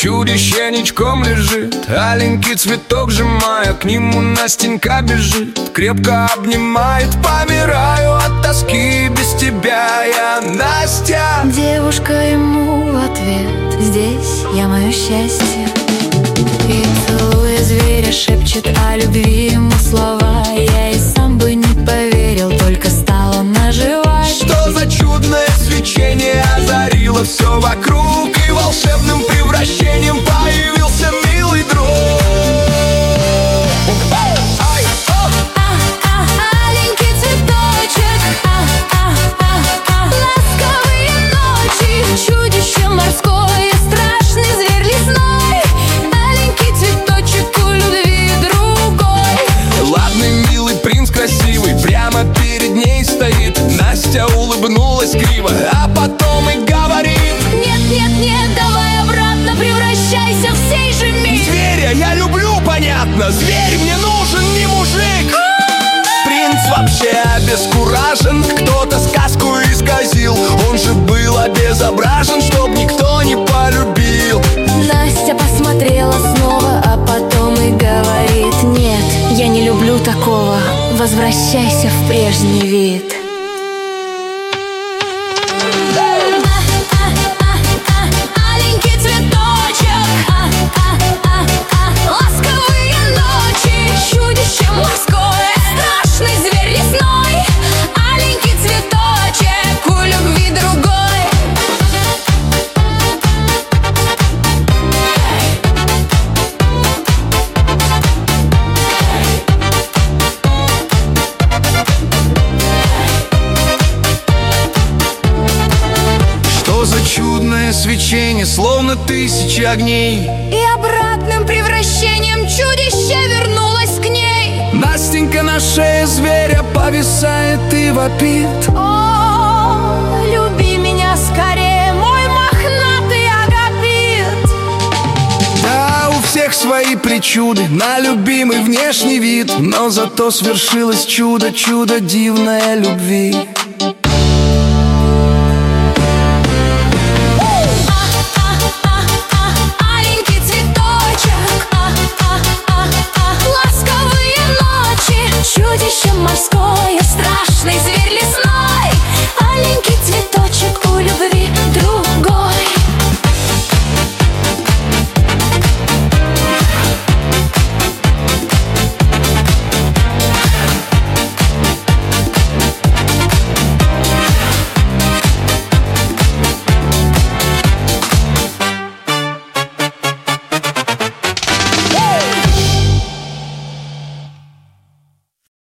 Чудище ничком лежит, аленький цветок сжимая, к нему Настенька бежит, крепко обнимает. Помираю от тоски, без тебя я, Настя. Девушка ему в ответ: здесь я, мое счастье. И целуя зверя шепчет о любви ему слова. Я и сам бы не поверил, только стал он оживать. Что за чудное свечение озарило все вокруг, и волшебным превращением появился милый друг. Аленький цветочек, ласковые ночи, чудище морское, страшный зверь лесной. Аленький цветочек у любви другой. Ладный, милый принц красивый прямо перед ней стоит. Настя улыбнулась криво, а потом и говорит: нет, нет, нет, давай обратно, превращайся в сей же миг. Зверя я люблю, понятно, зверь мне нужен, не мужик. Принц вообще обескуражен, кто-то сказку исказил. Он же был обезображен, чтоб никто не полюбил. Настя посмотрела снова, а потом и говорит: нет, я не люблю такого, возвращайся в прежний вид. Аленький цветочек, ласковые ночи, чудище морское, страшный зверь лесной. Аленький цветочек у любви другой. За чудное свечение, словно тысячи огней, И обратным превращением чудище вернулось к ней. Настенька на шее зверя повисает и вопит: О, люби меня скорее, мой мохнатый агапит. Да, у всех свои причуды на любимый внешний вид, но зато свершилось чудо, чудо дивное любви.